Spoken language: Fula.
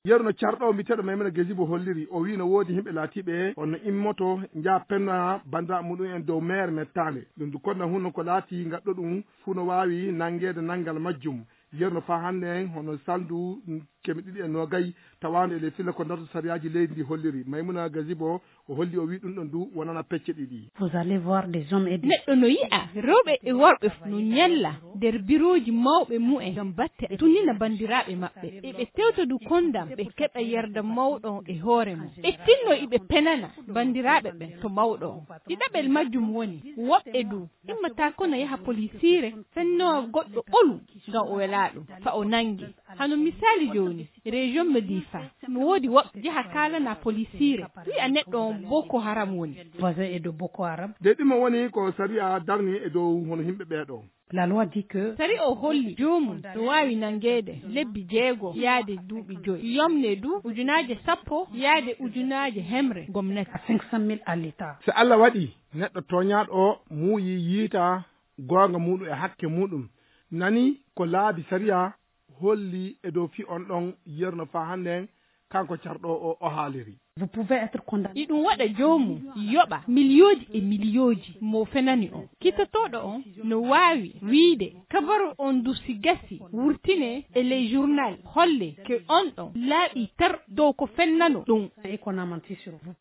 yerno carɗo mbiteɗo Maymuna Gazibo holliri o wi no woodi himɓe laatiɓe onno immoto jaa penna banda muɗum en dow maire mettande ɗum kono hunno ko laati gaɗɗo ɗum fuu no wawi nanguede nanggal majjum yerno fa hande en hono saldu kemi ɗiɗi e nogayi tawande ele filla ko darto sariyaji leydi ndi holliri Maymuna Gazibo o holli o wi ɗum ɗon du wonana pecce ɗiɗi. Vous allez voir des hommes et des neɗɗo no yi'a rewɓe e worɓe no ñalla nder biroji mawɓe mu'en gam batte tunina bandiraɓe maɓɓe eɓe tewtodu kondam ɓe keɓa yerda mawɗo e hoore mum ɓe tinno iɓe penana bandiraɓe ɓen to mawɗo o ɗiɗaɓel majjum woni woɓɓe du immata kono yaha polisire fenno goɗɗo ɓolu gam o welaɗum fa o nangi hano misali joni région Médifa no woodi woɓɓe jaha kalana polisire wi'a neɗɗo on Boko Haram woni voisins et de Boko Haram. de ɗima woni ko sariya darni e dow hono himɓe ɓeeɗo. La loi dit que sari o holli jomum no wawi nangede lebbi 6 yaade duuɓi 5 yomne du ujunaje 10 yaade ujunaje hemre gomnati 500 000 à l'état. so Allah waɗi neɗɗo toñaɗo o muuyi yiita gonga muɗum e hakke muɗum nani ko laabi sariya holli e dow fi on ɗon yerno fa hande kanko carɗo o haaliri. Vous pouvez être condamné. ɗum waɗa jomum yoɓa milioji e milioji mo fenani on kittotoɗo on no wawi wiide kabaru on du si gasi wurtine e les journal holle ke on ɗon laaɓi tar dow ko fennano ɗum Et qu'on a menti sur vous.